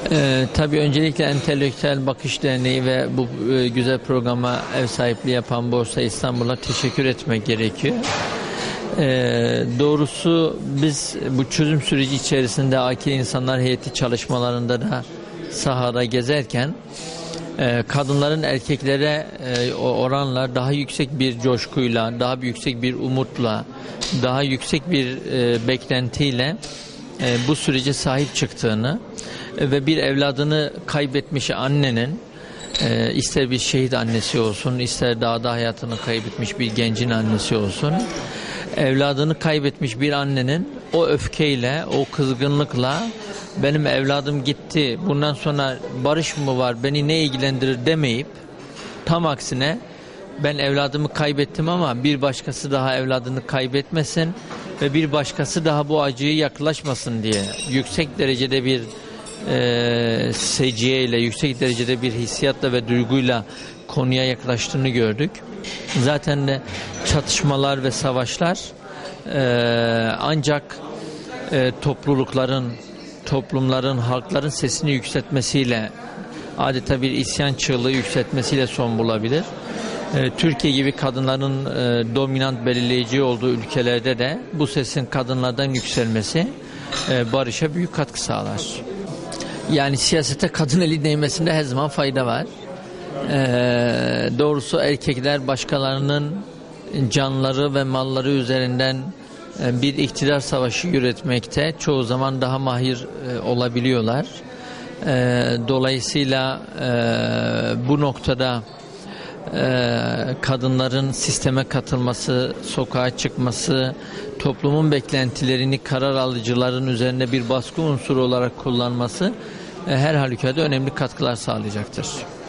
Tabii öncelikle Entelektüel Bakış Derneği ve bu güzel programa ev sahipliği yapan Borsa İstanbul'a teşekkür etmek gerekiyor. Doğrusu biz bu çözüm süreci içerisinde Akil İnsanlar Heyeti çalışmalarında da sahada gezerken kadınların erkeklere oranla daha yüksek bir coşkuyla, daha yüksek bir umutla, daha yüksek bir beklentiyle bu sürece sahip çıktığını ve bir evladını kaybetmiş annenin, ister bir şehit annesi olsun, ister dağda hayatını kaybetmiş bir gencin annesi olsun, evladını kaybetmiş bir annenin o öfkeyle, o kızgınlıkla benim evladım gitti, bundan sonra barış mı var, beni ne ilgilendirir demeyip, tam aksine ben evladımı kaybettim ama bir başkası daha evladını kaybetmesin ve bir başkası daha bu acıyı yaklaşmasın diye yüksek derecede bir seciyeyle, yüksek derecede bir hissiyatla ve duyguyla konuya yaklaştığını gördük. Zaten de çatışmalar ve savaşlar ancak toplumların, halkların sesini yükseltmesiyle, adeta bir isyan çığlığı yükseltmesiyle son bulabilir. Türkiye gibi kadınların dominant belirleyici olduğu ülkelerde de bu sesin kadınlardan yükselmesi barışa büyük katkı sağlar. Yani siyasete kadın eli değmesinde her zaman fayda var. Doğrusu erkekler başkalarının canları ve malları üzerinden bir iktidar savaşı yürütmekte çoğu zaman daha mahir olabiliyorlar. Dolayısıyla bu noktada kadınların sisteme katılması, sokağa çıkması, toplumun beklentilerini karar alıcıların üzerinde bir baskı unsuru olarak kullanması her halükarda önemli katkılar sağlayacaktır.